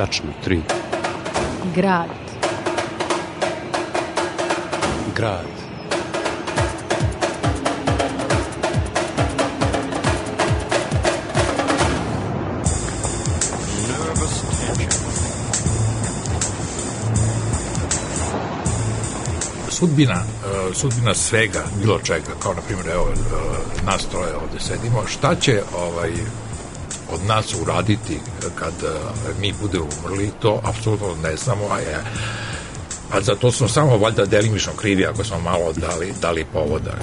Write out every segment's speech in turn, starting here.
Tačno, 3. Grad. Grad. Sudbina svega, bilo čega, kao na primjer, evo, nas troje ovde sedimo, šta će od nas uraditi kad mi budemo umrli, to apsolutno ne znamo, a za to smo samo valjda delimično krivi ako smo malo dali povoda.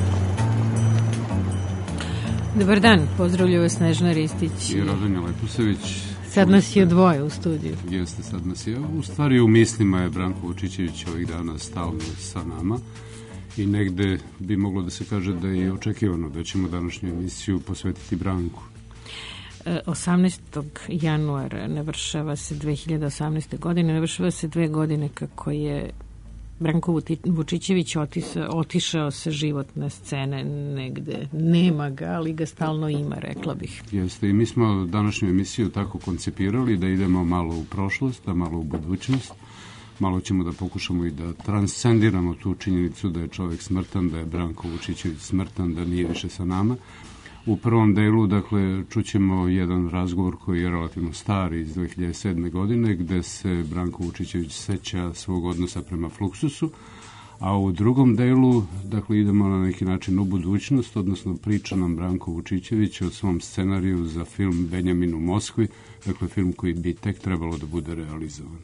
Dobar dan, pozdravljaju vas Snežana Ristić i Rodanja Lepusević. Sad nas je dvoje u studiju. Jeste, sad nas je. U stvari u mislima je Branko Vučićević ovih dana stalno sa nama i negde bi moglo da se kaže da je očekivano da ćemo današnju emisiju posvetiti Branku. 18. januara navršava se 2018. godine, navršava se 2 godine kako je Branko Vučićević otišao sa životne scene negde. Nema ga, ali ga stalno ima, rekla bih. Jeste, i mi smo današnju emisiju tako koncipirali da idemo malo u prošlost, a malo u budućnost. Malo ćemo da pokušamo i da transcendiramo tu činjenicu da je čovjek smrtan, da je Branko Vučićević smrtan, da nije više sa nama. U prvom delu, dakle, čućemo jedan razgovor koji je relativno star iz 2007. godine, gde se Branko Vučićević seća svog odnosa prema Fluxusu, a u drugom delu, dakle, idemo na neki način u budućnost, odnosno priča nam Branko Vučićević o svom scenariju za film Benjamin u Moskvi, dakle, film koji bi tek trebalo da bude realizovan.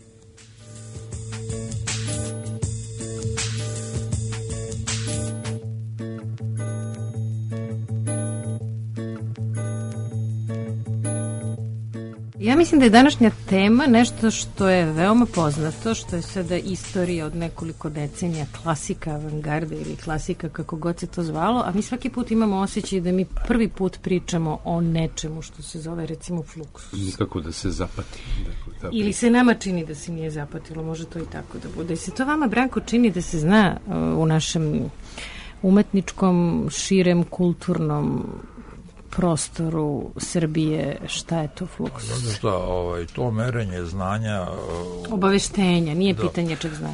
Ja mislim da je današnja tema nešto što je veoma poznato, što je sada istorija od nekoliko decenija, klasika avangarde ili klasika kako god se to zvalo, a mi svaki put imamo osjećaj da mi prvi put pričamo o nečemu što se zove recimo Fluxus. Nikako da se zapati. Dakle, ili se nama čini da se nije zapatilo, može to i tako da bude. I se to vama, Branko, čini da se zna u našem umetničkom, širem, kulturnom prostoru Srbije, šta je to Fluxus? Zato što to merenje znanja... Obaveštenja, nije pitanje čeg znanja.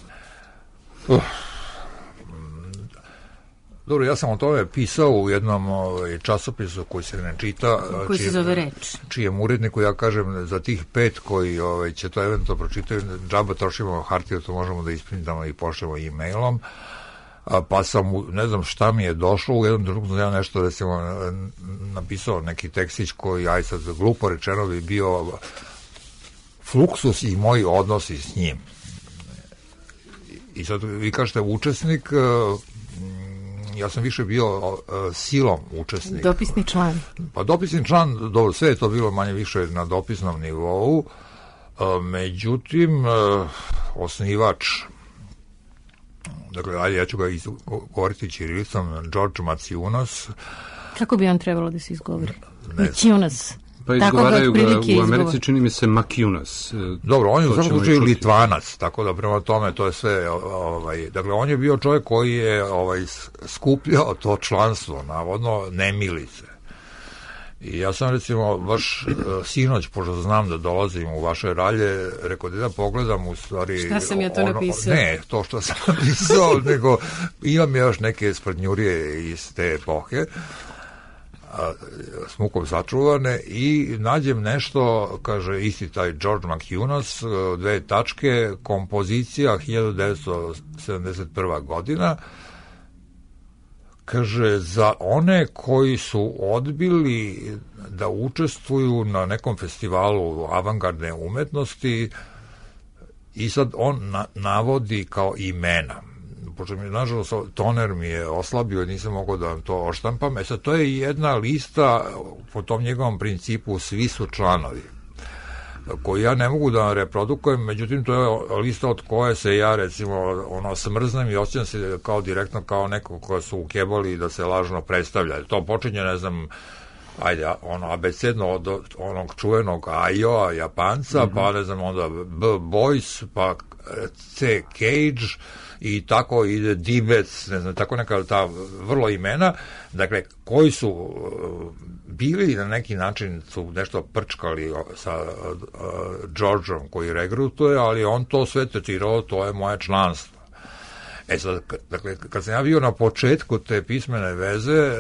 Dobro, ja sam o tome pisao u jednom časopisu koji se ne čita. Koji se zove Reč. Čijem uredniku ja kažem za tih 5 koji će to eventualno pročitaju, džaba trošimo hartiju, to možemo da isprintamo i pošljemo e-mailom. Pa sam, ne znam šta mi je došlo, u jednom trenutku ja nešto, recimo, napisao neki tekstić koji, aj sad glupo rečeno, bi bio Fluxus i moji odnosi s njim. I sad vi kažete učesnik, ja sam više bio silom učesnik. Dopisni član. Pa dopisni član, dobro, sve je to bilo manje više na dopisnom nivou, međutim, osnivač, dakle, ajde, ja ću ga govoriti ćirilicom, George Maciunas. Kako bi on trebalo da se izgovori? Maciunas. Pa izgovaraju ga u Americi, čini mi se Maciunas. Dobro, on je u svakom slučaju Litvanac, tako da prema tome to je sve, dakle, on je bio čovjek koji je skupljao to članstvo, navodno, nemilice. I ja sam, recimo, baš sinoć, pošto znam da dolazim u vaše ralje, rekao da pogledam u stvari... Šta sam ja to napisao? Ne, to što sam napisao, nego imam još neke sprdnjurije iz te epohe, s mukom sačuvane, i nađem nešto, kaže isti taj George Maciunas, 2 tačke, kompozicija 1971. godina, kaže, za one koji su odbili da učestvuju na nekom festivalu avangardne umetnosti, i sad on navodi kao imena. Pošto mi, nažalost, toner mi je oslabio, nisam mogao da vam to oštampam. Sad, to je jedna lista po tom njegovom principu, svi su članovi, koju ja ne mogu da reprodukujem, međutim to je lista od koje se ja, recimo, smrznem i osjećam se kao direktno kao neko koja su ukebali da se lažno predstavlja. To počinje, ne znam, ajde, abecedno od onog čuvenog Ajoa, Japanca, pa ne znam, onda B-Boys, pa C. Cage i tako ide Dibec, ne znam, tako neka ta vrlo imena, dakle, koji su bili na neki način, su nešto prčkali sa Georgeom koji regrutuje, ali on to sve tretirao, to je moje članstvo. Sad, dakle, kad sam ja bio na početku te pismene veze,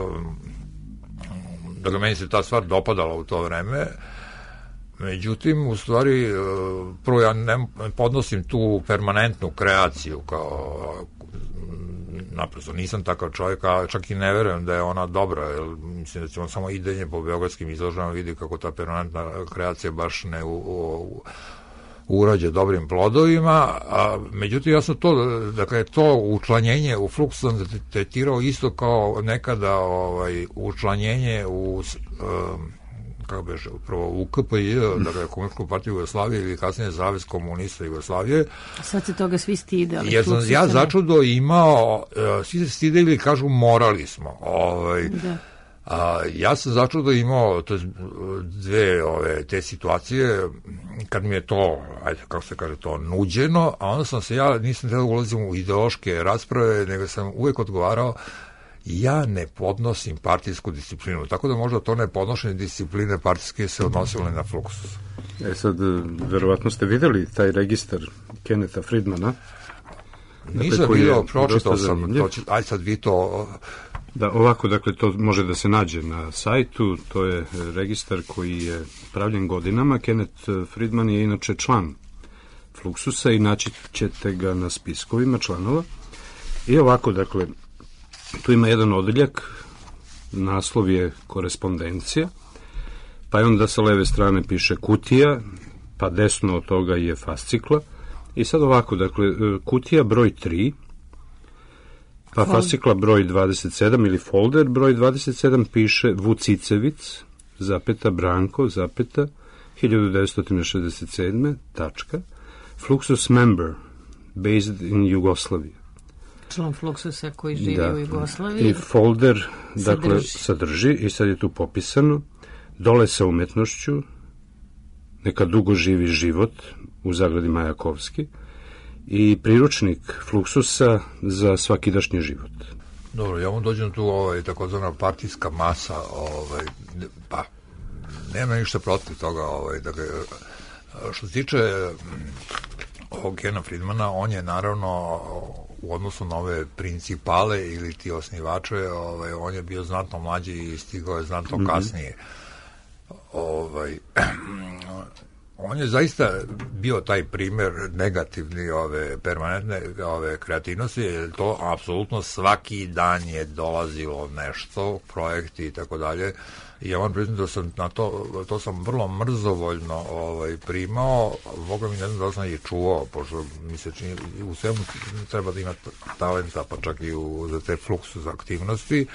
dakle, meni se ta stvar dopadala u to vreme, međutim, u stvari, prvo ja ne podnosim tu permanentnu kreaciju kao, naprosto, nisam takav čovjek, a čak i ne verujem da je ona dobra, jer mislim da ćemo samo idenje po beogradskim izložbama vidi kako ta permanentna kreacija baš ne urađe dobrim plodovima, a međutim ja sam to, dakle, to učlanjenje u Flux sam tretirao isto kao nekada učlanjenje u kako beže, upravo u KPJ, dakle, Komunističku partiju Jugoslavije ili kasnije Savez komunista Jugoslavije. Sad se toga svi stide. Jer sam ja začudo imao, svi se stideli i kažu morali smo. Ja sam začudo imao dve te situacije kad mi je to, ajde, kako se kaže, to nuđeno, a onda sam se, ja nisam trebao ulazim u ideološke rasprave, nego sam uvek odgovarao, ja ne podnosim partijsku disciplinu, tako da možda to ne podnošenje discipline partijske se odnosilo na Flux. Sad, verovatno ste videli taj registar Kennetha Friedmana. Nisam vidio, pročitao sam, ajde sad vi to... Da, ovako, dakle, to može da se nađe na sajtu, to je registar koji je pravljen godinama. Kenneth Friedman je inače član Fluxusa i naći ćete ga na spiskovima članova. I ovako, dakle, tu ima jedan odeljak, naslov je korespondencija, pa je onda sa leve strane piše kutija, pa desno od toga je fascikla. I sad ovako, dakle, kutija broj 3, pa fascikla broj 27 ili folder broj 27 piše Vucicevic, zapeta, Branko, zapeta, 1967. tačka, Fluxus member, based in Yugoslavia. Član Fluxusa koji živi u Jugoslaviji. I folder, dakle, sadrži, i sad je tu popisano, dole sa umetnošću, neka dugo živi život, u zagradi Majakovski, i priručnik Fluxusa za svakidašnji život. Dobro, ja vam dođem tu takozvana partijska masa, pa nema ništa protiv toga, dakle, što se tiče ovog Kena Friedmana, on je naravno u odnosu na ove principale ili ti osnivače, on je bio znatno mlađi i stigao je znatno kasnije. On je zaista bio taj primer negativni permanentne kreativnosti, jer to apsolutno svaki dan je dolazilo nešto, projekti i tako dalje. I ja vam priznam da sam na to sam vrlo mrzovoljno primao, Boga mi ne znam da sam i čuvao, pošto mi se čini, u svemu treba da ima talenta, pa čak i za te Fluxus aktivnosti.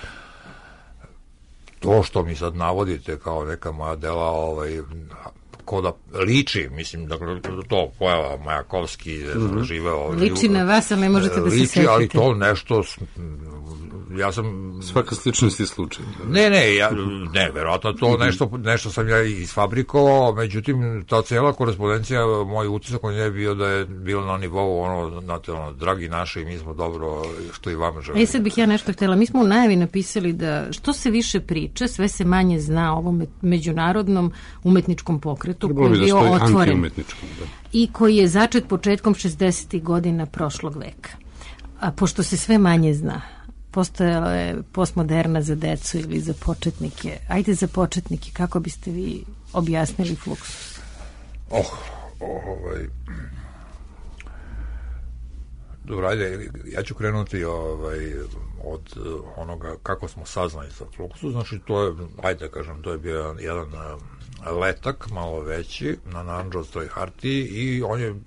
To što mi sad navodite kao neka moja dela, ko da liči, mislim, dakle, to pojava Majakovski, živeo... Liči na vas, ali ne možete da se setite. Liči, ali to nešto... Ja sam... Svaka sličnost je slučaj. Ne, verovatno to nešto sam ja isfabrikovao, međutim, ta cijela korespondencija, moj utisak on je bio da je bilo na nivou dragi naši, mi smo dobro, što i vama želimo. Sad bih ja nešto htjela. Mi smo u najavi napisali da što se više priča, sve se manje zna o ovom međunarodnom umetničkom pokretu koji je bio otvoren i koji je začet početkom 60. godina prošlog veka. A pošto se sve manje zna, postojala je postmoderna za decu ili za početnike. Ajde za početnike, kako biste vi objasnili Fluxus? Dobro, ajde, ja ću krenuti od onoga kako smo saznali za Fluxus. Znači, to je, ajde kažem, to je bio jedan letak, malo veći, na narandžastoj hartiji i on je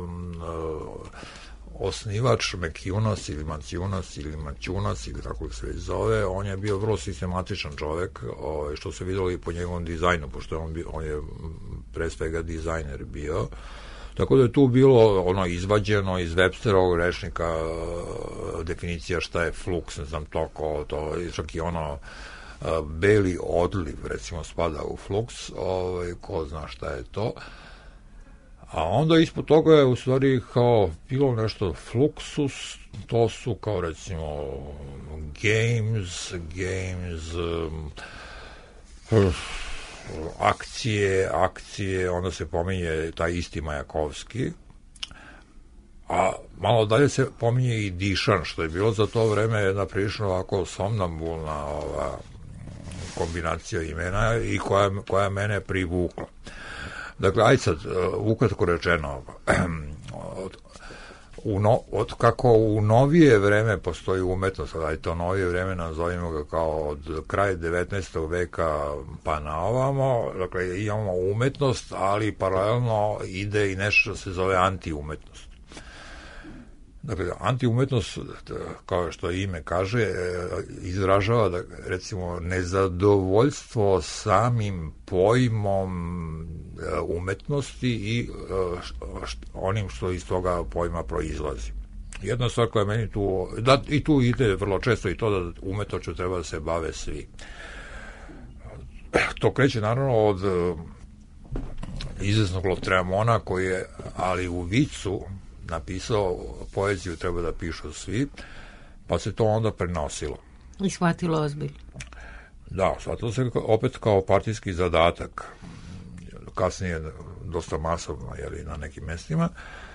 osnivač Mekiunas ili Maciunas ili Maćunas ili kako se već zove, on je bio vrlo sistematičan čovek, što se videlo i po njegovom dizajnu, pošto on je pre svega dizajner bio. Tako da je tu bilo izvađeno iz Websterovog rečnika definicija šta je Flux, ne znam to, čak i beli odliv, recimo, spada u Flux, ko zna šta je to. A onda ispod toga je u stvari kao bilo nešto Fluxus, to su kao recimo games, akcije, onda se pominje taj isti Majakovski, a malo dalje se pominje i Dišan, što je bilo za to vreme jedna prilično ovako somnambulna kombinacija imena i koja mene privukla. Dakle, ajde sad, ukratko rečeno, od kako u novije vreme postoji umetnost, ajde to novije vreme nazovimo ga kao od kraja 19. veka pa na ovamo, dakle imamo umetnost, ali paralelno ide i nešto što se zove antiumetnost. Dakle, antiumetnost, kao što ime kaže, izražava, da, recimo, nezadovoljstvo samim pojmom umetnosti i onim što iz toga pojma proizlazi. Jedna stvar koja meni tu, i tu ide vrlo često i to da umetnošću treba da se bave svi. To kreće naravno od izvesnog Lotreamona koji je, ali u vicu, napisao poeziju treba da pišu svi, pa se to onda prenosilo. I shvatilo ozbiljno. Da, shvatilo se opet kao partijski zadatak. Kasnije dosta masovno, jeli, na nekim mestima.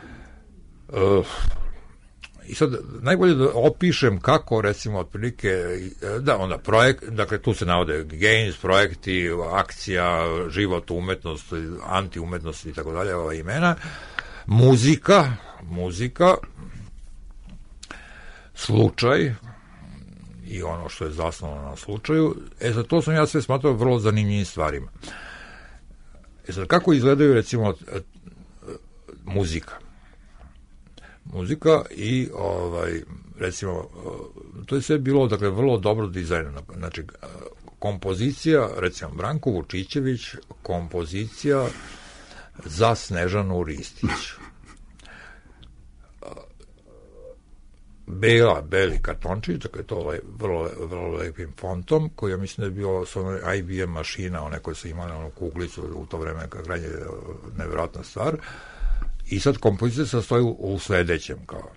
I sad, najbolje da opišem kako, recimo, otprilike, da, onda projekt, dakle, tu se navode games, projekti, akcija, život, umetnost, antiumetnost i tako dalje, ova imena, muzika, slučaj i ono što je zasnovano na slučaju. Za to sam ja sve smatrao vrlo zanimljivim stvarima. Sad, kako izgledaju, recimo, muzika i, recimo, to je sve bilo, dakle, vrlo dobro dizajnirano. Znači, kompozicija, recimo, Branko Vučićević, kompozicija za Snežanu Ristić. Beli kartončić, dakle to vrlo lepim fontom, koji ja mislim da je bio IBM mašina, one koje su imali onu kuglicu u to vreme, krajnje nevjerojatna stvar. I sad kompozicija sastoji u sledećem, kao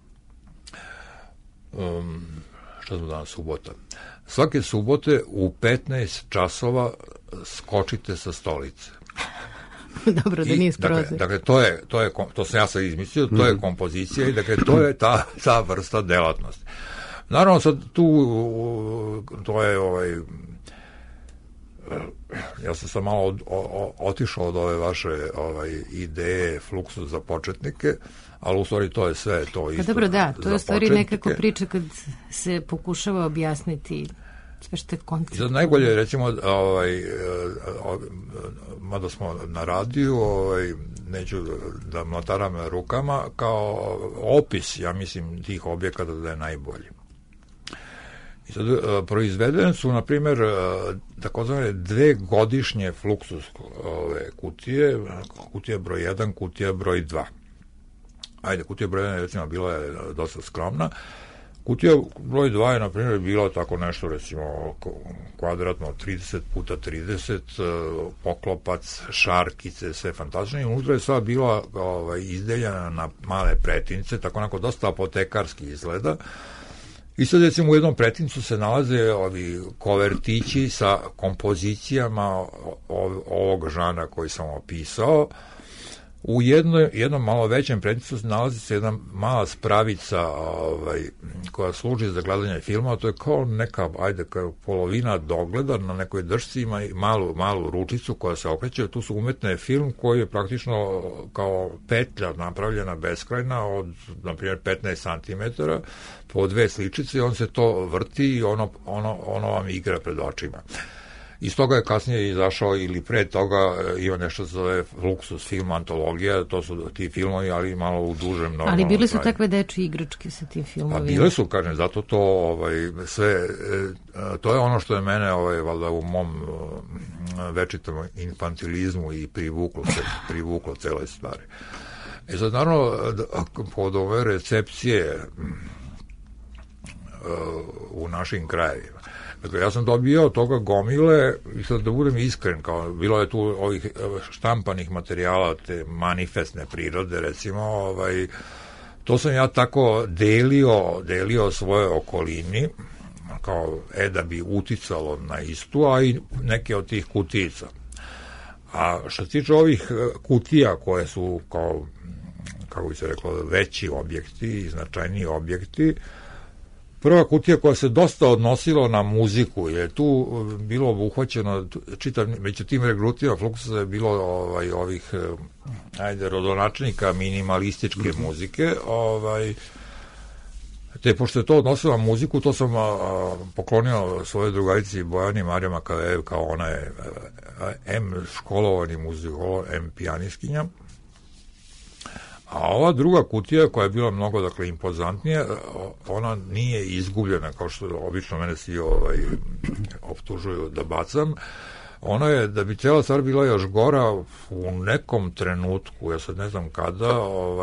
šta smo danas, subota. Svake subote u 15 časova skočite sa stolice. Dobro, da nije sprozir. Dakle, to sam ja sad izmislio, to je kompozicija i dakle, to je ta vrsta delatnosti. Naravno, sad tu, to je ja sam sad malo otišao od ove vaše ideje Fluxus za početnike, ali u stvari to je sve to isto. Pa dobro, da, to je u stvari nekako priča kad se pokušava objasniti sve što je koncept. I sad najbolje, recimo, mada smo na radiju, neću da mlataram rukama, kao opis, ja mislim, tih objekata da je najbolji. I sad, proizvedene su, na primjer, takozvane 2 godišnje Fluxus kutije, kutija broj 1, kutija broj 2. Ajde, kutija broj 1, recimo, bila je dosta skromna. Kutija broj 2 je, na primjer, bila tako nešto, recimo, kvadratno 30 puta 30, poklopac, šarkice, sve fantastično. I unutra je sva bila izdeljena na male pretince, tako onako dosta apotekarski izgleda. I sad, recimo, u jednom pretincu se nalaze ovi kovertići sa kompozicijama ovog žana koji sam opisao. U jednom malo većem pretincu se nalazi se jedna mala spravica koja služi za gledanje filma, to je kao neka, kao polovina dogleda, na nekoj držci ima i malu ručicu koja se okreće, tu su umetne film koji je praktično kao petlja napravljena beskrajna od, na primjer, 15 cm po 2 sličice, on se to vrti i ono vam igra pred očima. Iz toga je kasnije izašao, ili pre toga ima nešto zove Fluxus film antologija, to su ti filmovi, ali malo u dužem normalno. Ali bile su takve dečje igračke sa tim filmovima? Pa bile su, kažem, zato to sve, to je ono što je mene valjda u mom večitom infantilizmu i privuklo cele stvari. Sad, naravno, pod ove recepcije u našim krajevima, Dakle, ja sam dobio toga gomile i sad da budem iskren, kao bilo je tu ovih štampanih materijala, te manifestne prirode, recimo, to sam ja tako delio svoje okolini, kao da bi uticalo na istu, a i neke od tih kutijica. A što se tiče ovih kutija koje su kao, kako bi se reklo, veći objekti i značajniji objekti, prva kutija koja se dosta odnosila na muziku, je tu bilo obuhvaćeno, među tim regrutima Fluxusa je bilo ovih rodonačnika minimalističke muzike, te pošto je to odnosilo na muziku, to sam poklonio svoje drugarici Bojani Marija Makavejev, kao ona je M školovani muzikolog, M pijaniskinja. A ova druga kutija, koja je bila mnogo, dakle, impozantnija, ona nije izgubljena, kao što obično mene svi optužuju da bacam. Ona je, da bi cijela stvar bila još gora, u nekom trenutku, ja sad ne znam kada,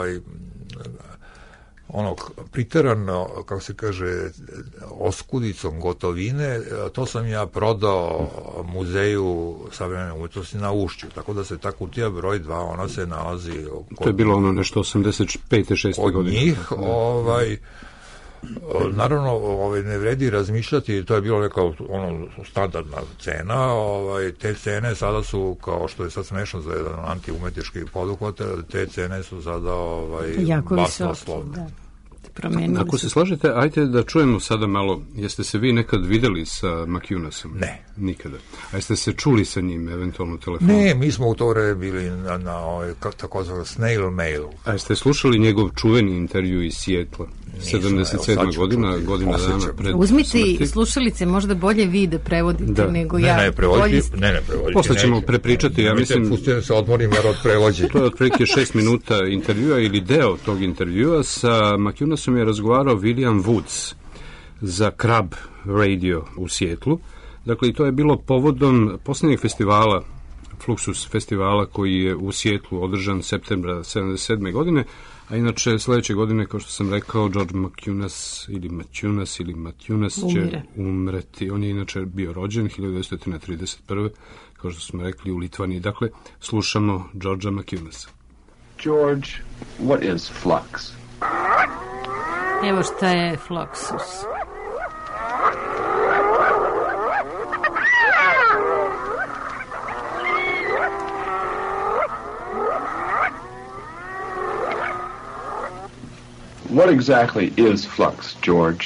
priterano, kako se kaže, oskudicom gotovine, to sam ja prodao Muzeju savremene umetnosti na Ušću, tako da se ta kutija broj 2, ona se nalazi to je bilo ono nešto 85. 6. godine. Od njih, naravno, ne vredi razmišljati, to je bilo neka standardna cena, te cene sada su, kao što je sad smešno za jedan antiumetnički poduhvat, te cene su sada basnoslovne. Ako se slažete, ajte da čujemo sada malo, jeste se vi nekad videli sa Macunasom? Ne. Nikada. A jeste se čuli sa njim, eventualno telefonom? Ne, mi smo u to vreme bili na takozvano snail mail. A jeste slušali njegov čuveni intervju iz Sijetla? 77. godina dana pred Uzmite slušalice, možda bolje vi da prevodite nego ja. Ne prevodite. Posle ćemo prepričati, ja mislim... Pustite se odmorim jer od prevođenja. To je otprilike 6 minuta intervjua ili deo tog intervjua. Sa Macunasom je razgovarao William Woods za Crab Radio u Sijetlu. Dakle, i to je bilo povodom posljednjeg festivala, Fluxus festivala, koji je u Sijetlu održan septembra 77. godine, a inače sledeće godine, kao što sam rekao, George Macunas će umreti. On je inače bio rođen 1931. kao što smo rekli u Litvaniji. Dakle, slušamo Georgea Macunasa. George, what is flux? Evo šta je Fluxus. What exactly is flux, George?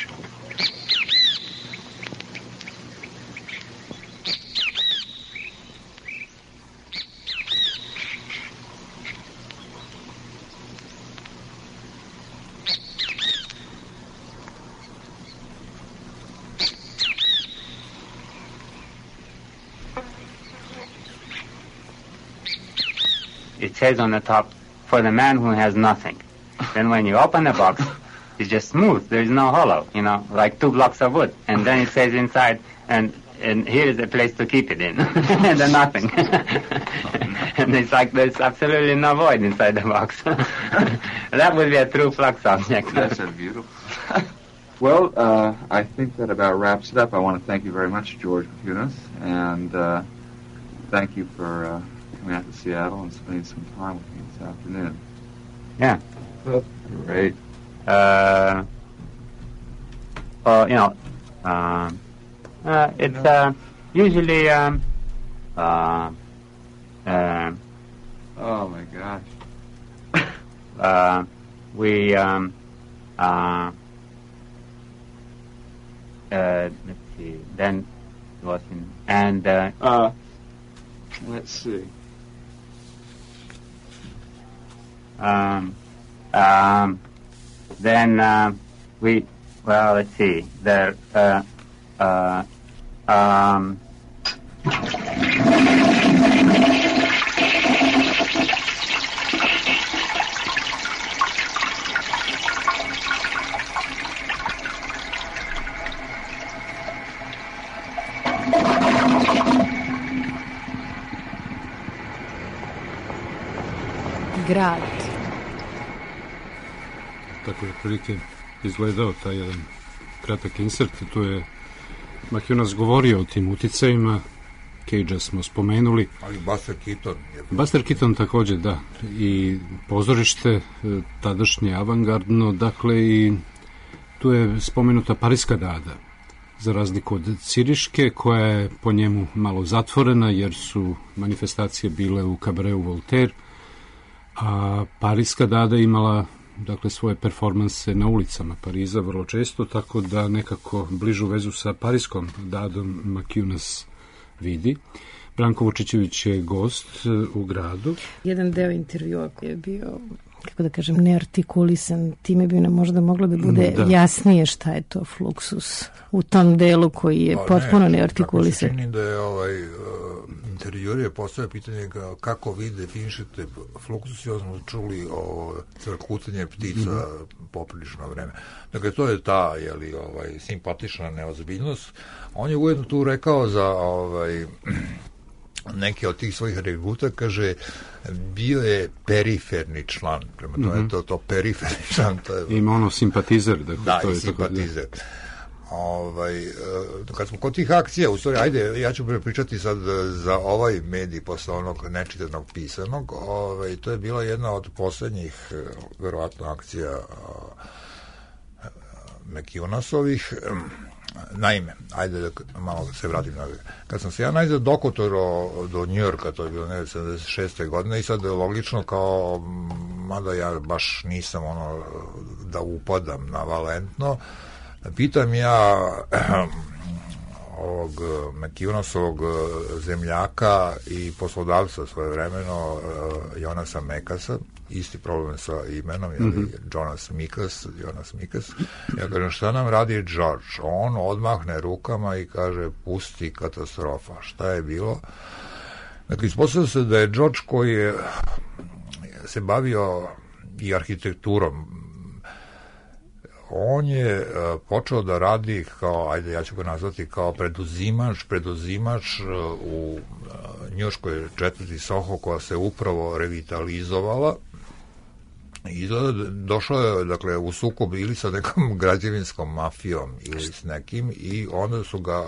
It says on the top, for the man who has nothing. Then when you open the box, it's just smooth. There is no hollow, like 2 blocks of wood. And then it says inside, and here is a place to keep it in. And then nothing. And it's like there's absolutely no void inside the box. That would be a true flux object. That's beautiful. Well, I think that about wraps it up. I want to thank you very much, George Macunas, and thank you for coming out to Seattle and spending some time with me this afternoon. Yeah. That's great. It's usually oh my gosh. Let's see. Then it was let's see. Then let's see. There grad. Tako je prilike izgledao taj jedan kratak insert. Tu je McInnes govorio o tim uticajima, Cage-a smo spomenuli. Ali Buster Keaton. Buster Keaton takođe, da. I pozorište, tadašnje avangardno, dakle i tu je spomenuta Pariska dada, za razliku od Ciriške, koja je po njemu malo zatvorena, jer su manifestacije bile u kabareu Voltaire, a Pariska dada imala dakle svoje performanse na ulicama Pariza vrlo često, tako da nekako bližu vezu sa Pariskom dadom McInnes vidi. Branko Vučićević je gost u gradu. Jedan deo intervjua koji je bio, kako da kažem, neartikulisan, time bi nam možda moglo da bude jasnije šta je to Fluxus u tom delu koji je potpuno neartikulisan. Tako se čini da je intervjuer je postavio pitanje kako vi definišete Fluxus, i smo čuli o crkutanje ptica poprilično vreme. Dakle, to je ta simpatična neozbiljnost. On je ujedno tu rekao za neki od tih svojih regruta, kaže, bio je periferni član, prema tome to periferni član. Ima ono simpatizer. Da, i simpatizer. Kad smo kod tih akcija, u stvari, ajde, ja ću pričati sad za ovaj medij posle onog nečitanog pisanog, to je bila jedna od poslednjih, verovatno, akcija McInnesovih. Naime, ajde da malo se vratim na... Kad sam se ja najzad dokotoro do Njujorka, to je bilo 76. godine, i sad je logično kao, mada ja baš nisam da upadam navalentno, pitam ja ovog McInnesovog zemljaka i poslodavca svojevremeno, Jonasa Mekasa, isti problem sa imenom, Jonas Mikas. Ja kažem, šta nam radi George? On odmahne rukama i kaže, pusti, katastrofa. Šta je bilo? Dakle, ispostavlja se da je George, koji je se bavio i arhitekturom, on je počeo da radi kao, ajde, ja ću ga nazvati kao preduzimač u njujorškoj četvrti Soho, koja se upravo revitalizovala, i došao je, dakle, u sukob ili sa nekom građevinskom mafijom ili s nekim, i onda su ga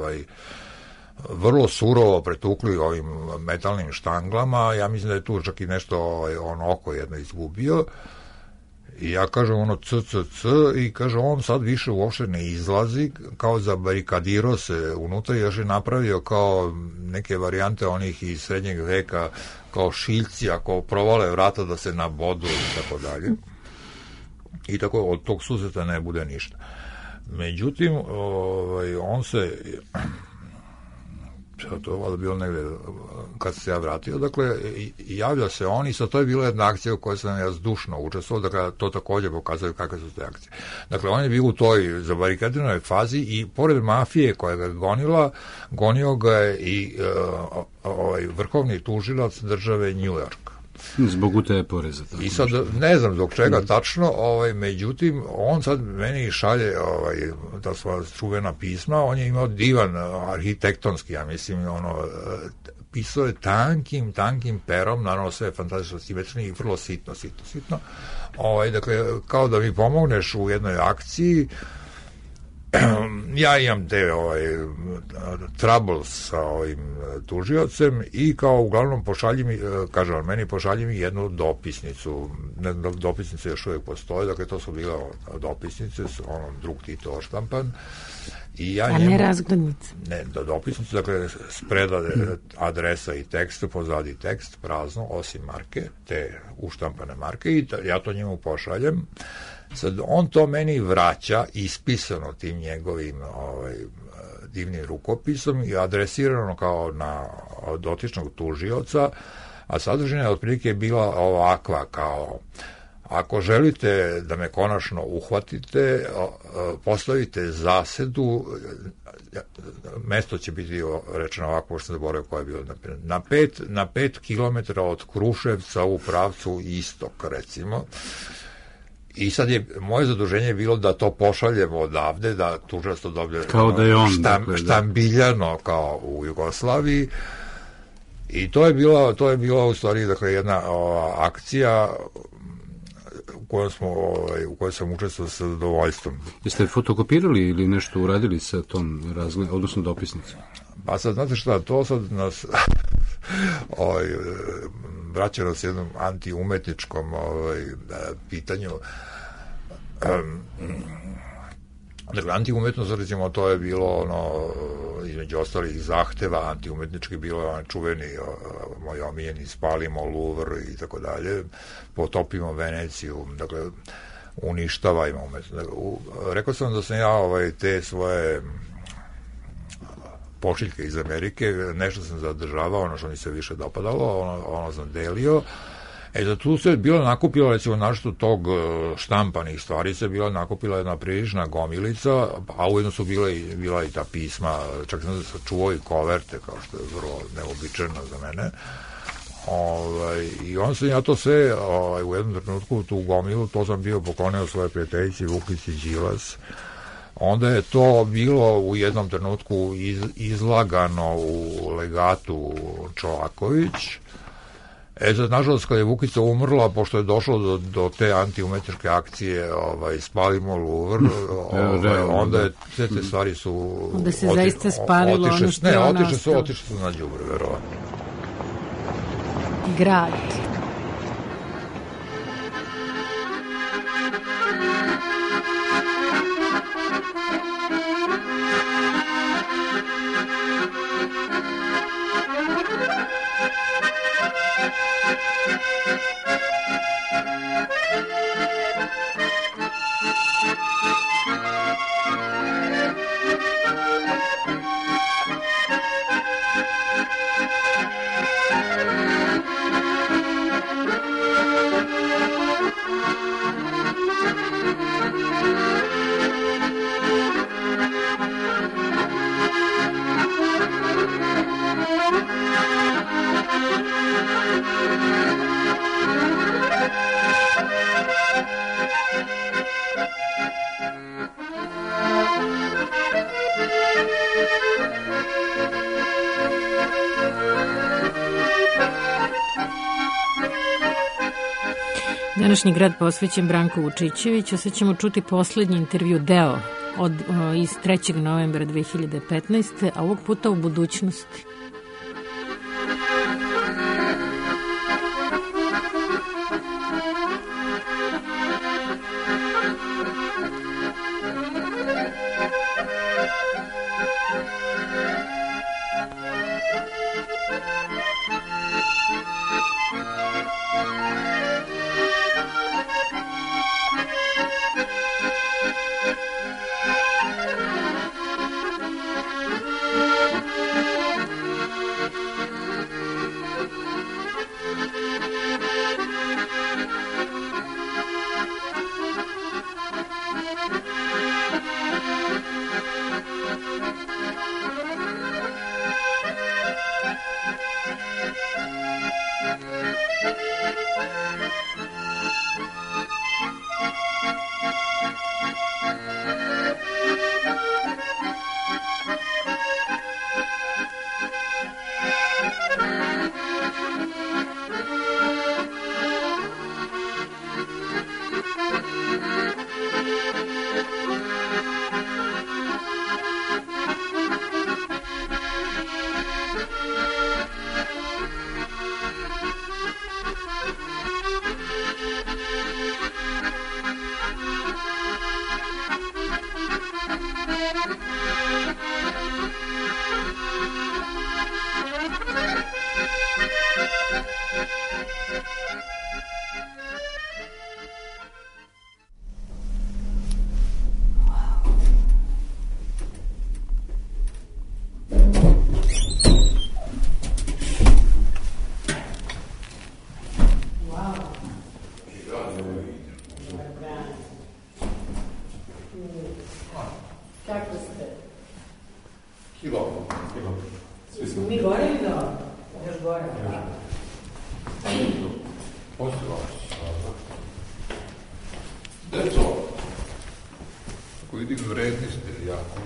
vrlo surovo pretukli ovim metalnim štanglama. Ja mislim da je tu čak i nešto oko jedno izgubio. I ja kažem c, i kaže, on sad više uopšte ne izlazi, kao zabarikadirao se unutra, još je napravio kao neke varijante onih iz srednjeg veka, kao šiljci, ako provale vrata da se nabodu i tako dalje. I tako od tog susreta ne bude ništa. Međutim, on se... to je valjda bilo negde kad se ja vratio, dakle, javlja se on, i sad to je bila jedna akcija u kojoj sam ja zdušno učestvovao, dakle, to takođe pokazuje kakve su te akcije. Dakle, on je bio u toj zabarikadiranoj fazi, i pored mafije koja ga gonio ga je i vrhovni tužilac države New York. Zbog utaje poreza. I sad, ne znam zbog čega tačno, međutim, on sad meni šalje ta sva čuvena pisma, on je imao divan arhitektonski, ja mislim, pisao je tankim perom, naravno sve je fantastično simetrično i vrlo sitno. Dakle, kao da mi pomogneš u jednoj akciji, ja imam te troubles sa ovim tužiocem, i kao uglavnom pošalji mi jednu dopisnicu. Dopisnice još uvijek postoje, dakle to su bile dopisnice, drug Tito oštampan. A ne razglednice? Ne, dopisnice, dakle spreda adresa i tekst, pozadi tekst, prazno, osim marke, te uštampane marke, i ja to njemu pošaljem. Sad, on to meni vraća ispisano tim njegovim divnim rukopisom i adresirano kao na dotičnog tužioca, a sadržina otprilike je bila ovakva, kao: ako želite da me konačno uhvatite, postavite zasedu, mesto će biti rečeno ovako, pošto sam zaboravio koje je bilo, na 5 kilometara od Kruševca u pravcu istok, recimo. I sad je moje zaduženje bilo da to pošaljemo odavde, da tužilac to dobije kao da je on štambiljano kao u Jugoslaviji. I to je bila u stvari, dakle, jedna akcija u kojoj sam učestvovao sa zadovoljstvom. Jeste fotokopirali ili nešto uradili sa tom odnosno dopisnicom? Pa sad, znate šta, to sad nas vraća nas jednom antiumetničkom pitanju. Dakle, antiumetnost, recimo, to je bilo između ostalih zahteva antiumetnički, bilo je čuveni moj omiljeni spalimo Louvre i tako dalje, potopimo Veneciju, dakle, uništavajmo umetnost. Rekao sam da sam ja te svoje pošiljke iz Amerike, nešto sam zadržavao, ono što mi se više dopadalo, ono sam delio. Za tu se bilo nakupilo, recimo, našto tog štampanih stvari se bila nakupila jedna prilična gomilica, a ujedno su bila i ta pisma, čak sam sačuvao i koverte, kao što je vrlo neobičajno za mene. I on sam ja to sve u jednom trenutku, tu gomilu, to sam bio poklonio svoje prijateljici Vukici Đilas. Onda je to bilo u jednom trenutku izlagano u legatu Čolaković. Sad, nažalost, kada je Vukica umrla, pošto je došlo do te antiumetničke akcije spalimo Louvre, onda je sve te stvari su... Onda se zaista spalilo ono što je ono ostalo. Otišli su na đubre, verovatno. Grad. Današnji grad posvećen Branku Vučićeviću. Sad ćemo čuti poslednji intervju deo iz 3. novembra 2015. a ovog puta u budućnosti. Mi gore ili da? Još gore. Da je to? Ako vidim vredni ste jako.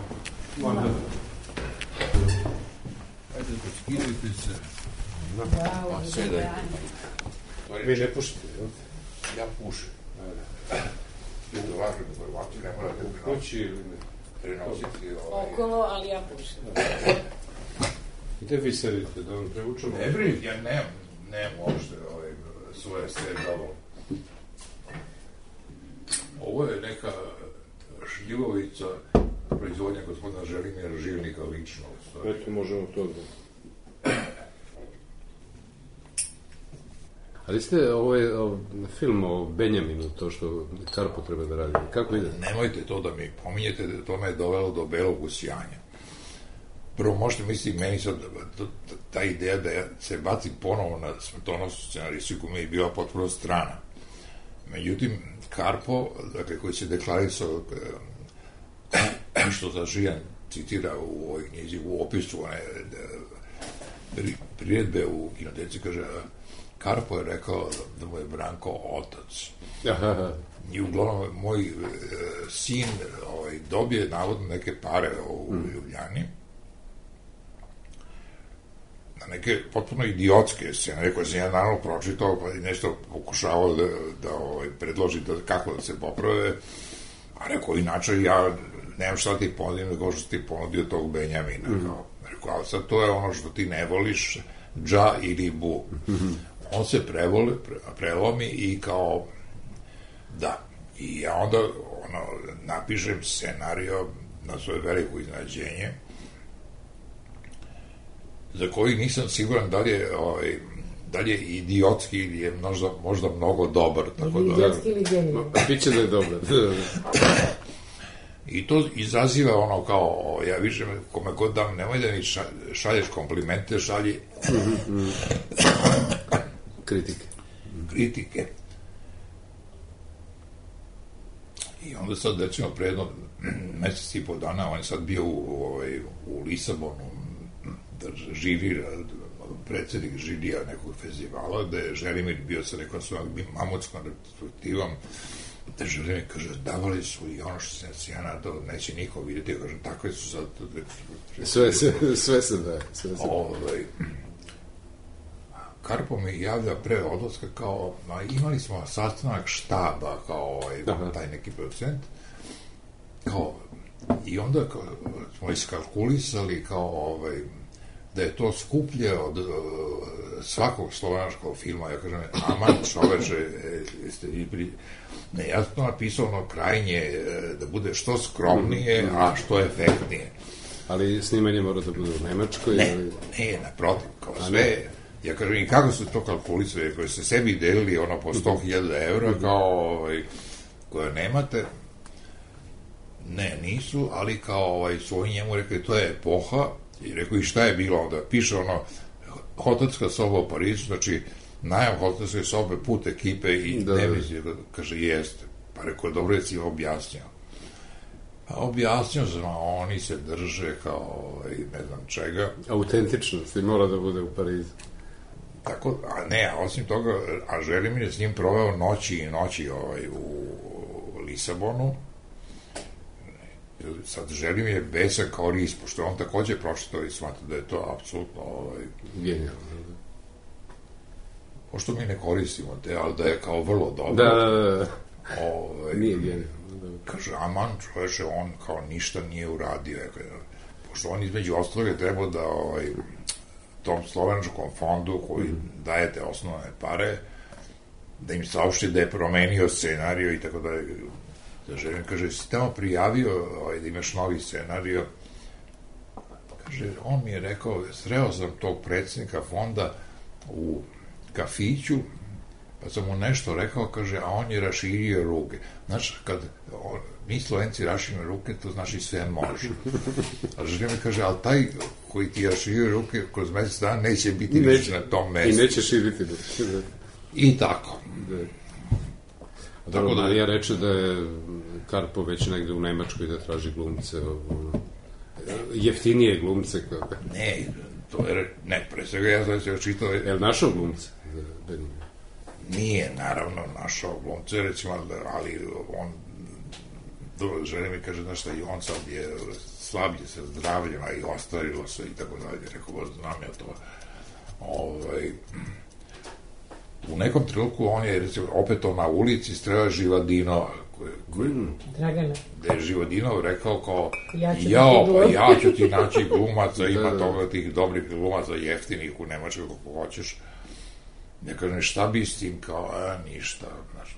Ajde, skidajte se. Pa sedaj. Vi ne pušite, jel? Ja pušim. Bilo važno informaciju, ne morate prenositi okolo, ali ja pušim. Gde vi sedite, da vam prevučemo? Ne brinite, ja nemam uopšte svoje sve dovoljno. Ovo je neka šljivovica proizvodnja gospodina Želimira Živnika lično. Eto, možemo to da... Ali ste film o Benjaminu, to što Karpo treba da radi, kako ide? Nemojte to da mi pominjete, da to me je dovelo do belog usijanja. Prvo, možete misliti meni sad ta ideja da ja se bacim ponovo na smrtonosnu scenaristiju koja mi je bila potpuno strana. Međutim, Karpo, dakle, koji se deklarisao, što Žijan citira u ovoj knjizi, u opisu priredbe u kinoteci, kaže, Karpo je rekao da mu je Branko otac. I uglavnom, moj sin dobije navodno neke pare u Ljubljani, na neke potpuno idiotske scene, koje sam ja naravno pročitao, pa i nešto pokušavao da predloži kako da se poprave, a rekao, inače ja nemam šta ti ponudim, nego što ti ponudio tog Benjamina. Rekao, ali sad to je ono što ti ne voliš, dža ili bu. On se prelomi i kao, da. I ja onda napišem scenario na svoje veliko iznenađenje, za koji nisam siguran da li je idiotski ili je možda mnogo dobar. Idiotski ili genijalno? Biće da je dobar. I to izaziva ono kao, ja više kome god dam, nemoj da mi šalješ komplimente, šalji kritike. I onda sad, recimo, pre jedno mesec i po dana, on je sad bio u Lisabonu, da živi predsednik žirija nekog festivala, da je Želimir bio sa nekom svojom mamutskom retrospektivom, da Želimir kaže, davali su i ono što se ja nadao, neće niko vidjeti, ja kažem, takve su sad... Sve se da. Karpo mi javlja pre odlaska kao, imali smo sastanak štaba, kao taj neki procent, kao, i onda smo iskalkulisali kao, da je to skuplje od svakog slovenačkog filma. Ja kažem, aman čoveče, ne, ja sam to napisao krajnje, da bude što skromnije, a što efektnije. Ali snimanje mora da bude u Nemačkoj? Ne, naprotiv, kao sve. Ja kažem, i kako su to kalkulisali, koji se sebi delili po 100.000 evra, kao koje nemate, ne, nisu, ali kao su oni njemu rekli, to je epoha, i rekao, i šta je bilo onda? Piše hotelska soba u Parizu, znači, najam hotelske sobe, put ekipe i dnevnici, kaže, jeste. Pa rekao, dobro je si objasnio. Pa objasnio sam, oni se drže kao, ne znam čega. Autentičnost i mora da bude u Parizu. Tako, a ne, osim toga, a Želimir je s njim proveo noći i noći u Lisabonu. Sad Želimir je besan kao ris, pošto on takođe pročitao i smatra da je to apsolutno genijalno. Pošto mi ne koristimo te, ali da je kao vrlo dobro. Da. Nije genijalno. Kaže, aman čoveče, on kao ništa nije uradio. Pošto on između ostalog je trebao da tom slovenačkom fondu koji dajete osnovne pare, da im saopšti da je promenio scenario i tako da Želim, kaže, si tamo prijavio da imaš novi scenario? Kaže, on mi je rekao, sreo sam tog predsjednika fonda u kafiću, pa sam mu nešto rekao, kaže, a on je raširio ruke. Znaš, kad mi Slovenci raširimo ruke, to znači sve može. A Želim mi kaže, ali taj koji ti raširio ruke kroz mesec dana neće biti više na tom mestu. I neće širiti. I tako. Dobro, Marija reče da je Karpo već negde u Nemačkoj da traži glumce, jeftinije glumce. Ne, to je, pre svega ja sam se čitao... Je li našao glumce? Nije, naravno, našao glumce, recimo, ali on, dobro, Želim mi kaže, znaš šta, i on sad je slabije se zdravljena i ostarilo se i tako dalje, rekao, znam ja to. U nekom trenutku on je, recimo, opet on na ulici strela Živadino, Dragana. Da je Živadinov rekao kao, Ja ću ti naći glumaca, ima toga tih dobrih glumaca, jeftinih u Nemačkoj, kako hoćeš. Ja kažem, šta bi s tim, kao, ništa, znaš.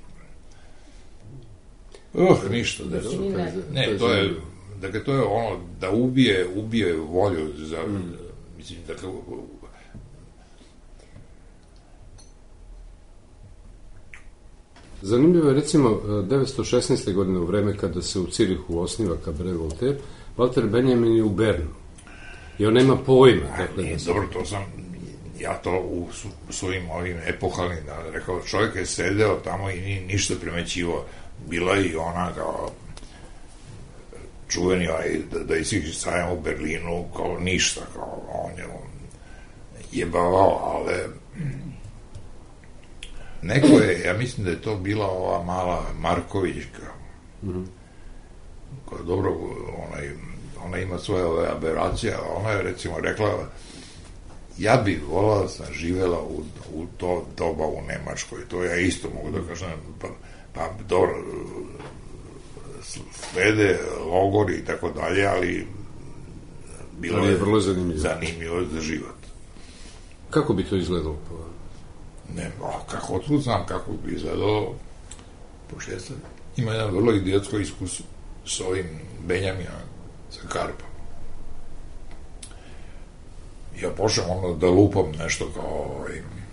Ništa. Ne, to je, dakle, to je ono, da ubije volju za, mislim, dakle, zanimljivo je, recimo, 1916. godine, u vreme kada se u Cirihu osniva Cabaret Voltaire, Walter Benjamin je u Bernu. I on nema pojma. Dobro, to sam, ja to u svojim ovim epohalnim, rekao, čovjek je sedeo tamo i nije ništa primećivo. Bila i ona, kao, čuveni da je svih sajam u Berlinu, kao ništa, kao, on je jebavao, ali neko je, ja mislim da je to bila ova mala Markovićka, koja dobro, ona ima svoje ove aberacije, ona je, recimo, rekla, ja bih volala da sam živela u to doba u Nemačkoj, to ja isto mogu da kažem, pa dobro, slede logori i tako dalje, ali bilo je vrlo zanimljivo za život. Kako bi to izgledalo? Ne, kako otkud znam kako bi izgledalo, pošto ja sad ima jedan vrlo idiotsko iskustvo s ovim Benjaminom, sa Karpom. Ja počnem da lupam nešto kao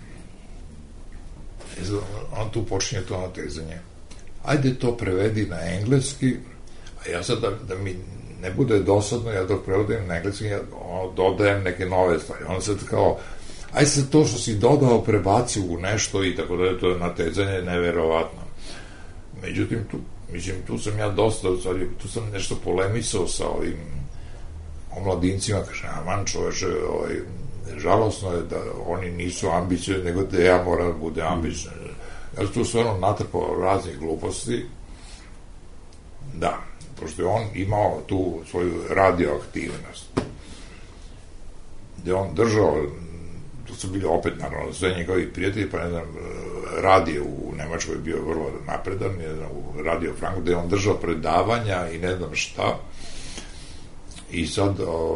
on tu počinje to natezanje. Ajde to prevedi na engleski, a ja sad da mi ne bude dosadno, ja dok prevodim na engleski, ja dodajem neke nove stvari. Onda sad kao, ajde sad to što si dodao prebaci u nešto i tako da je to natezanje neverovatno. Međutim, tu sam ja dosta, tu sam nešto polemisao sa ovim omladincima, kažem, aman čoveče, žalosno je da oni nisu ambicioni, nego da ja moram da bude ambicioni. Ja sam tu stvarno natrpao raznih gluposti, da, pošto je on imao tu svoju radioaktivnost, gde on držao, tu su bili opet, naravno, sve njegovi prijatelji, pa ne znam, radio u Nemačkoj je bio vrlo napredan, ne znam, u Radio Franku, gde je on držao predavanja i ne znam šta, i sad,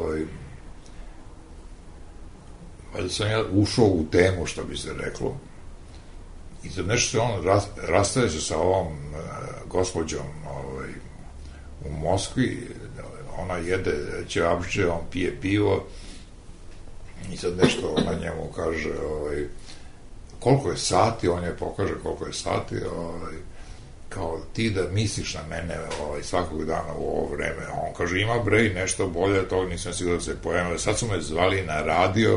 valjda sam ja ušao u temu, što bi se reklo, i sad nešto se on rastaje se sa ovom gospođom u Moskvi, ona jede ćevapčiće, on pije pivo, i sad nešto ona njemu kaže, koliko je sati, on je pokaže koliko je sati, kao ti da misliš na mene svakog dana u ovo vreme. On kaže, ima bre i nešto bolje, to nisam sigurno da se pojavio. Sad su me zvali na radio,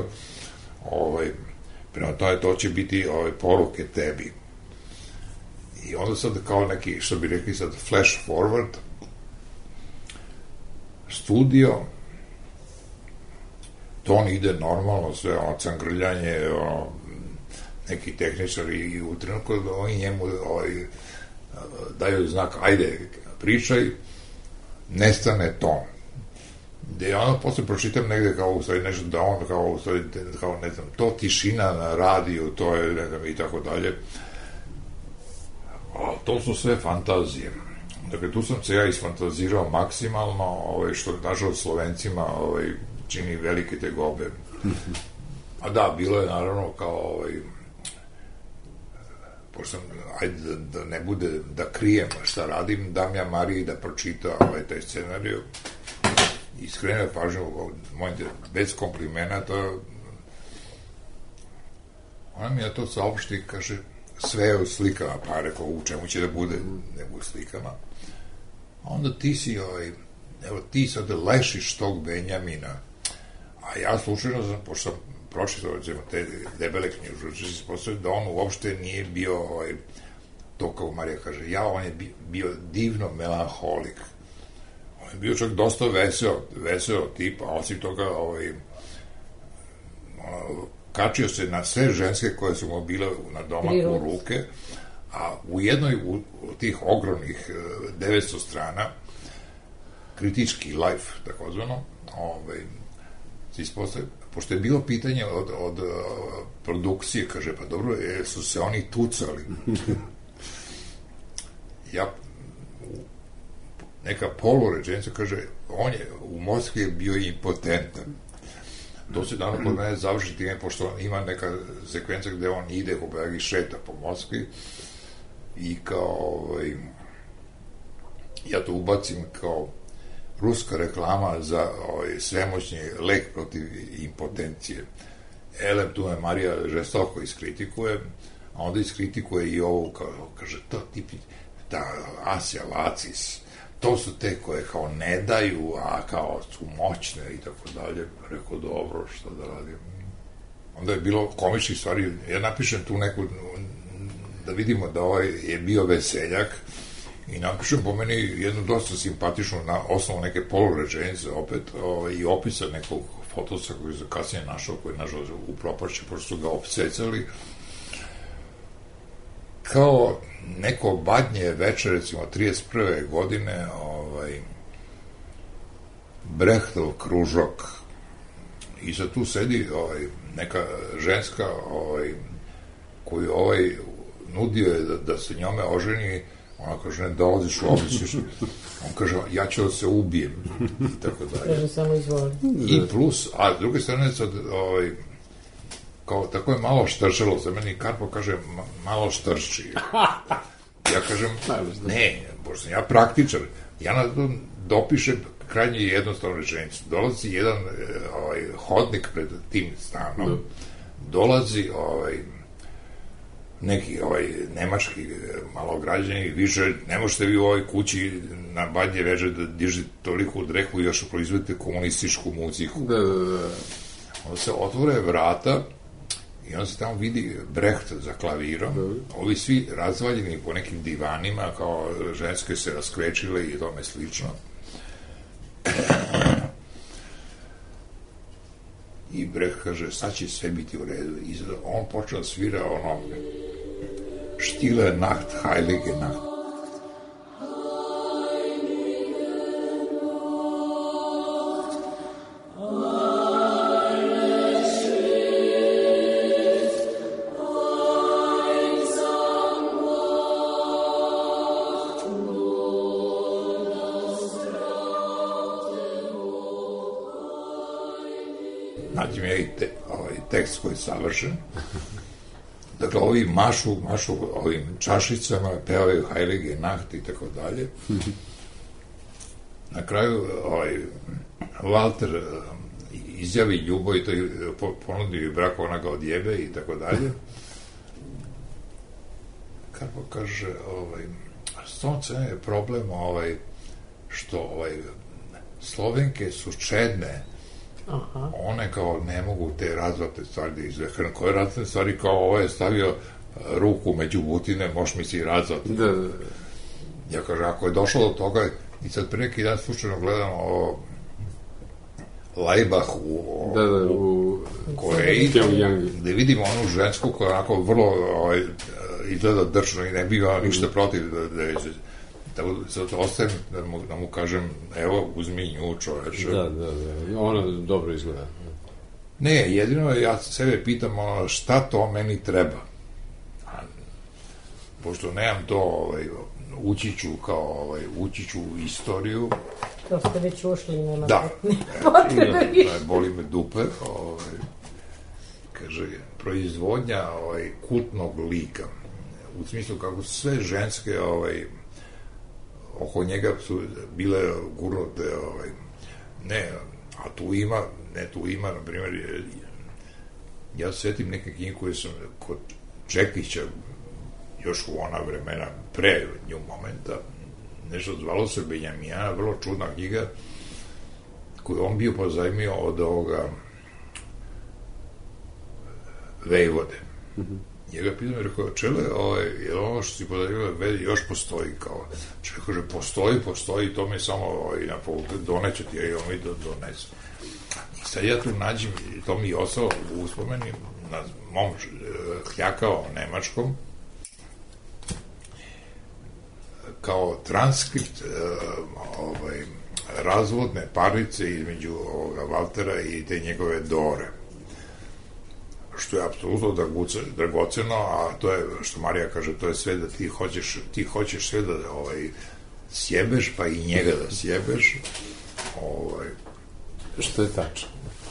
prema tome to će biti poruke tebi. I onda sad kao neki, što bi rekli sad, flash forward, studio, ton ide normalno, sve cangrljanje, neki tehničari i u trenutku oni njemu daju znak, ajde, pričaj, nestane ton. Gde ja onda posle pročitam negde kao u stvari nešto da on kao ne znam, to tišina na radiju, to je ne znam i tako dalje. A to su sve fantazije. Dakle, tu sam se ja isfantazirao maksimalno, što nažalost Slovencima čini velike tegobe. A da, bilo je naravno kao pošto sam, ajde da ne bude, da krijem šta radim, dam ja Mariji da pročita taj scenariju i skrene pažnju, bez komplimenata, ona mi je to saopšti, kaže, sve je u slikama, pa rekao, u čemu će da bude, ne bude slikama. A onda ti si, evo, ti sad lešiš tog Benjamina, a ja slučajno sam, pošto sam pročitao, recimo, te debele knjižuče, se ispostavio da on uopšte nije bio, to kao Marija kaže, on je bio divno melanholik. On je bio čak dosta veseo tip, a osim toga, kačio se na sve ženske koje su mu bile na domaku ruke, a u jednoj od tih ogromnih 900 strana, kritički life, takozvano, se ispostavio, pošto je bilo pitanje od produkcije, kaže, pa dobro, su se oni tucali. Neka polurečenica kaže, on je u Moskvi bio impotentan. To se danas kod mene završi time, pošto ima neka sekvenca gde on ide i šeta po Moskvi i kao ja to ubacim kao ruska reklama za svemoćni lek protiv impotencije. Elem tu me Marija žestoko iskritikuje, a onda iskritikuje i ovo, kaže, to tipi, ta Asja Lacis, to su te koje kao ne daju, a kao su moćne i tako dalje. Rekao, dobro, što da radim. Onda je bilo komičnih stvari, ja napišem tu neku, da vidimo da je bio veseljak, i napišem po meni jednu dosta simpatičnu na osnovu neke polurečenice opet i opisa nekog fotosa koji se kasnije našao, koji je nažalost upropašće, pošto su ga opsecali. Kao neko badnje večer, recimo 31. godine, Brechtov kružok, i sad tu sedi neka ženska koju nudio je da se njome oženi. Ona kaže, ne dolaziš u obisliš. On kaže, ja ću da se ubijem. I tako dalje. Kaže, samo izvoli. I plus, a s druge strane, sad, kao tako je malo štrčalo, za meni Karpo kaže, malo štrči. Ja kažem, ne, pošto sam ja praktičar, ja na to dopišem krajnje jednostavnu rečenicu. Dolazi jedan hodnik pred tim stanom, dolazi neki nemački malograđani, više ne možete vi u ovoj kući na badnje veže da dižete toliko dreku i još proizvedete komunističku muziku. Onda se otvore vrata i onda se tamo vidi Brecht za klavirom, ovi svi razvaljeni po nekim divanima, kao ženske se raskvečile i tome slično. I Brecht kaže, sad će sve biti u redu. I on počeo da svira Stille Nacht, Heilige Nacht. Nađi mi je tekst koji je savršen. Dakle, ovi mašu ovim čašicama, pevaju Heilige Nacht i tako dalje. Na kraju, Walter izjavi ljubav i to ponudi brak, ona ga odjebe i tako dalje. Karpo kaže, s tom cene je problem što Slovenke su čedne. Aha. One kao ne mogu te razvratne stvari da izvehrne. Koje razvratne stvari, kao ovo je stavio ruku među butine, možeš mi si razvati. Ja kažem, ako je došlo do toga, i sad pre neki dan slučajno gledam Laibach u Koreji, gde vidimo onu žensku koja onako vrlo izgleda drčno i ne biva ništa protiv da je sad ostajem da mu kažem, evo, uzmi nju, čoveče. Da, ona dobro izgleda. Ne, jedino ja sebe pitam šta to meni treba. Pošto nemam to, ući ću u istoriju. To ste već ušli, nema potrebe više. Da, boli me dupe. Kaže, proizvodnja kultnog lika. U smislu kako sve ženske oko njega su bile gurnute, tu ima, na primjer, ja se setim neke knjige koje sam kod Čekića, još u ona vremena, pre nju momenta, nešto zvalo se Benjamijana, vrlo čudna knjiga, koju on bio pozajmio od ovoga Vejvode. Njega pitam, rekao, čele, je ono što si podavljava još postoji, kao, čele, kaže, postoji, to mi samo na fakultet doneće ti, ja mi donesu. I sad ja tu nađem, to mi je ostalo u uspomeni, na mom hljakavom nemačkom, kao transkript razvodne parice između Valtera i te njegove Dore. što je apsolutno dragoceno, a to je, što Marija kaže, to je sve da ti hoćeš sve da sjebeš, pa i njega da sjebeš. Što je tačno.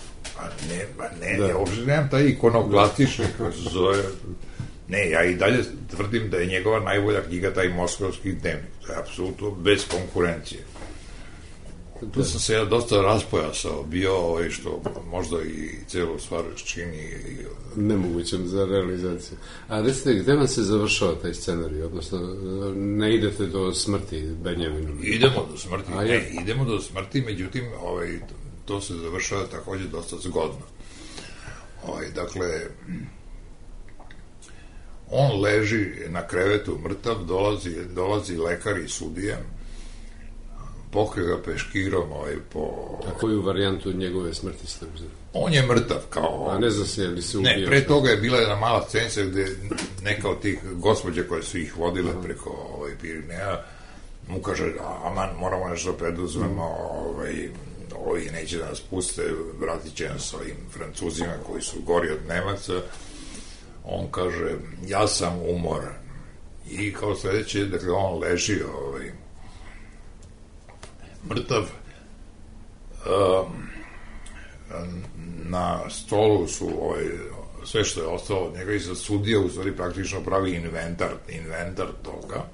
Ja uopšte nemam taj ikonoklastični, kako se zove. Ne, ja i dalje tvrdim da je njegova najbolja knjiga taj Moskovski dnevnik. To je apsolutno bez konkurencije. Tu sam se ja dosta raspojasao, bio što možda i celu stvar čini nemogućem za realizaciju. A recite, gde vam se završava taj scenarij? Odnosno, ne idete do smrti Benjaminom? Idemo do smrti, međutim, to se završava takođe dosta zgodno. Dakle, on leži na krevetu mrtav, dolazi lekar i sudija, pokrije ga peškirom po... A koju varijantu njegove smrti ste uzeli? On je mrtav, kao... A ne zna se, li se ubio? Ne, pre toga je bila jedna mala scenica gde neka od tih gospođe koje su ih vodile preko Pirineja mu kaže, aman, moramo nešto preduzmemo, ovi neće da nas puste, vratit će nas ovim Francuzima koji su gori od Nemaca. On kaže, ja sam umoran. I kao sledeće, dakle, on leži mrtav, na stolu su sve što je ostalo od njega i sa sudija u stvari praktično pravi inventar toga.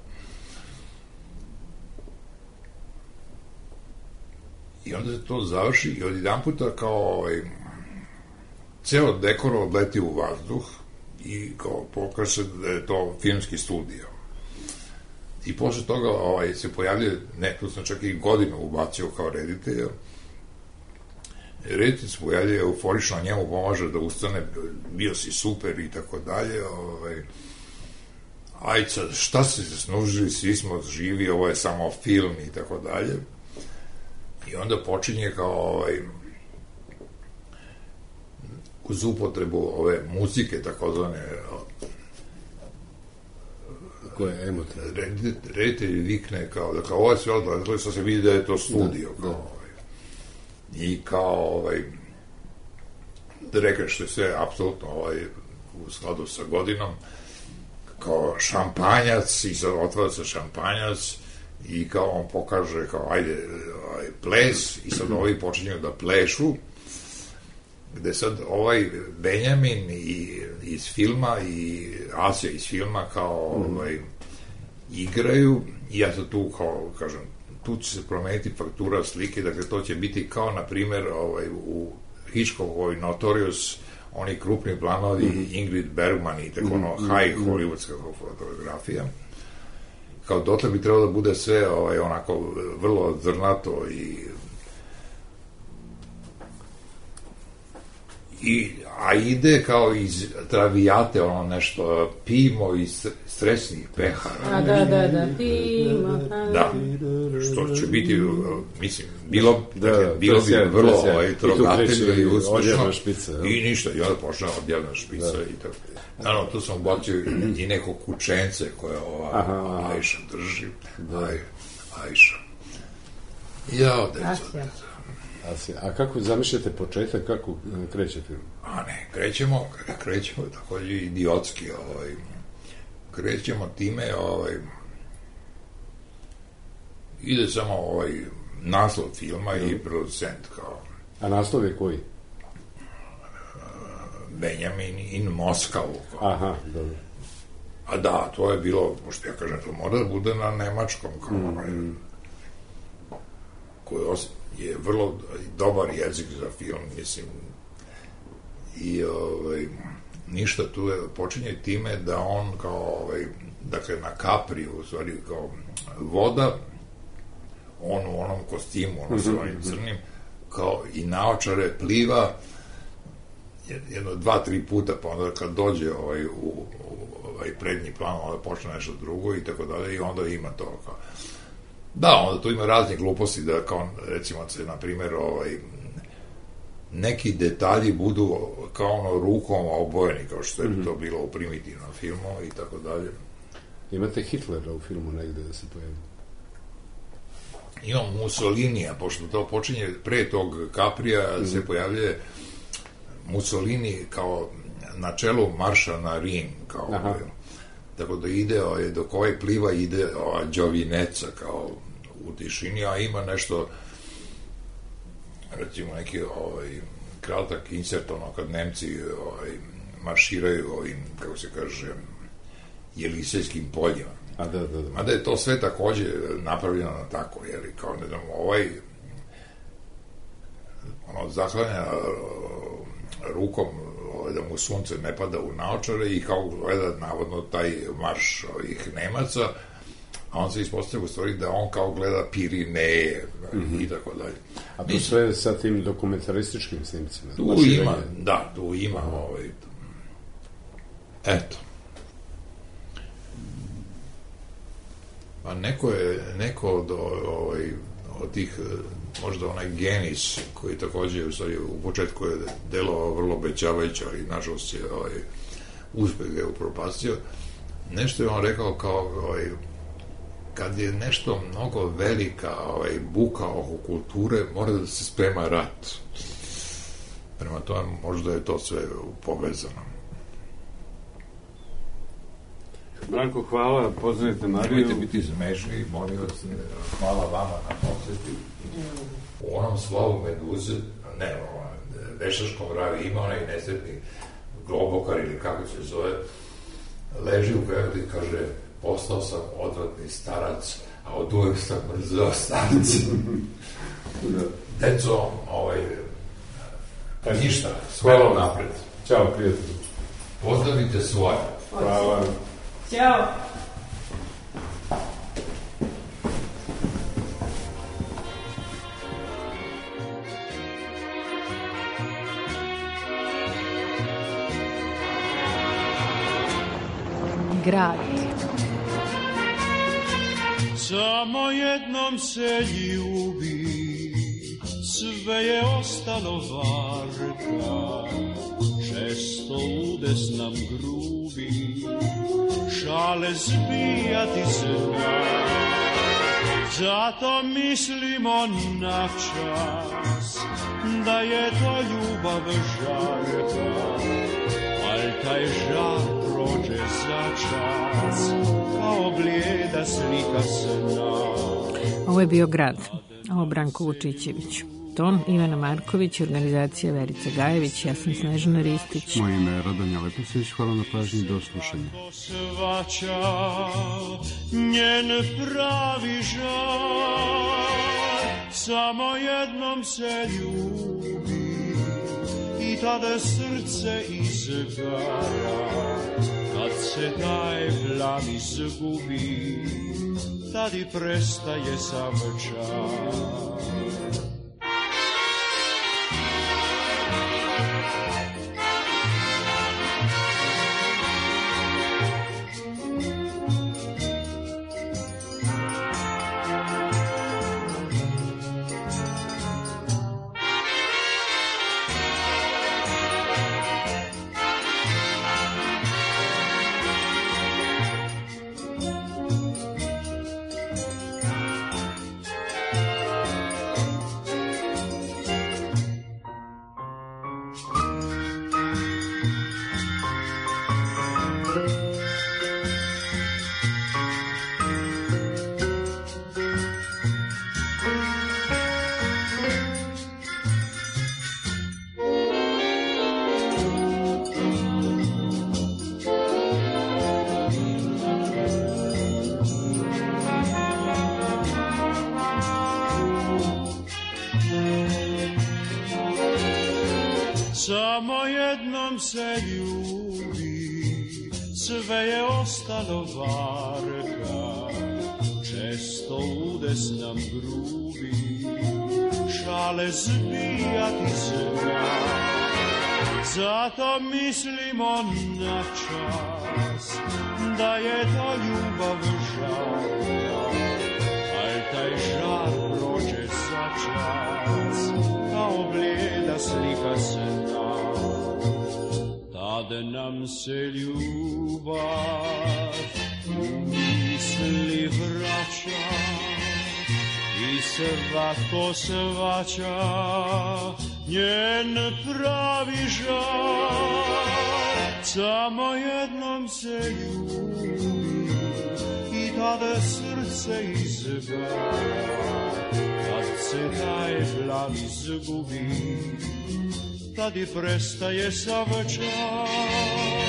I onda se to završi i od jedan puta kao ceo dekor odleti u vazduh i kao pokaže se da je to filmski studio. I posle toga se pojavljuje, tu sam čak i godinu ubacio kao reditelj, reditelj se pojavljuje euforično, njemu pomaže da ustane, bio si super i tako dalje, ajde sad, šta ste se snužili, svi smo živi, ovo je samo film i tako dalje. I onda počinje kao uz upotrebu ove muzike, takozvane koje emotivne. Reditelj vikne kao, dakle, ovo je sve odgledalo, sad se vidi da je to studio. I kao, da rekao što je sve apsolutno u skladu sa godinom, kao šampanjac, i sad otvara se šampanjac, i kao on pokaže, kao, ajde, ples, i sad ovi počinju da plešu, gde sad Benjamin iz filma i Asija iz filma kao igraju, i ja sad tu kao kažem, tu će se promeniti faktura slike, dakle to će biti kao na primer u Hitchcockovoj Notorious, oni krupni planovi Ingrid Bergman i tako high hollywoodska fotografija, kao dotle bi trebalo da bude sve onako vrlo zrnato a ide kao iz Travijate, ono nešto, pimo iz stresnih pehara. Da, pimo. Da, što će biti, mislim, bilo bi vrlo trogateljno i uspešno. I ništa, i onda počne odjavna špica i tako. Naravno, tu sam ubacio i neko kućence koje ova Ajša drži. Ajša. Jao, deco. A kako zamišljate početak, kako kreće film? A ne, krećemo takođe idiotski, krećemo time, ide samo naslov filma i producent, kao. A naslov je koji? Benjamin in Moskavu. Aha, dobro. A da, to je bilo, pošto ja kažem, to mora da bude na nemačkom, kao koji je vrlo dobar jezik za film, mislim, i ništa tu počinje time da on kao, dakle, na Kapriju, u stvari, kao voda, on u onom kostimu, ono sa onim crnim, kao i naočare pliva jedno 2-3 puta, pa onda kad dođe u prednji plan, onda počne nešto drugo i tako dalje, i onda ima to kao. Da, onda tu ima raznih gluposti, da kao, recimo, se, na primjer, neki detalji budu kao ono rukom obojeni, kao što je to bilo u primitivnom filmu i tako dalje. Imate Hitlera u filmu negde da se pojavi? Imam Mussolinija, pošto to počinje pre tog Kaprija, se pojavljuje Mussolini kao na čelu marša na Rim, kao, tako da ide, dok ovaj pliva ide Đovineca, kao u tišini, a ima nešto, recimo neki kratak insert, kad Nemci marširaju ovim, kako se kaže, Jelisejskim poljima. Mada je to sve takođe napravljeno tako, jer kao, ne znam, zaklanja rukom da mu sunce ne pada u naočare i kao gleda navodno taj marš ovih Nemaca, a on se ispostavlja u stvari da on kao gleda Pirineje i tako dalje. A to sve sa tim dokumentarističkim snimcima? Tu ima eto. Pa neko od tih, možda onaj Genis, koji takođe u početku je delovao vrlo obećavajuće, ali nažalost je uspeh ga je upropastio. Nešto je on rekao kao kad je nešto mnogo velika buka oko kulture, mora da se sprema rat. Prema tome, možda je to sve povezano. Branko, hvala, pozdravite Mariju. Nemojte biti smešni, molim vas, hvala vama na posjeti. U onom slovu Meduze, veštačkom ravi, ima onaj nesretni globokar ili kako se zove, leži u krevetu i kaže, postao sam odvratni starac, a od uvek sam mrzeo starci. Deco, ništa, sve napred. Ćao, prijatelji. Pozdravite svoje. Hvala. Ćao. Grad. Samo jednom se ljubi, sve je ostalo varka, često udes nam grubi, šale zbijati zna, zato mislimo na čas, da je to ljubav žarka, al taj žar prođe za čas, kao blijeda slika sna. Ovo je bio Grad, ovo Branko Vučićević. Ton Ivana Marković, organizacija Verica Gajević, ja sam Snežana Ristić. Moje ime je Radonja Leposević, hvala na pažnji, do slušanja. Svača njen pravi žar, samo jednom se ljubi i tada srce izgara, kad se taj plan izgubi, tad i prestaje sav čar. Samo jednom se ljubi, sve je ostalo varka, često udes nam grubi, šale zbijati zna, zato mislimo na čas, da je to ljubav žarka, al taj žar prođe za čas, kao blijeda slika sna. Tad nam se ljubav u misli vraća i svatko svaća njen pravi žar. samo jednom se ljubi i tada srce izgara, kad se taj plan izgubi, tad i prestaje sav čas.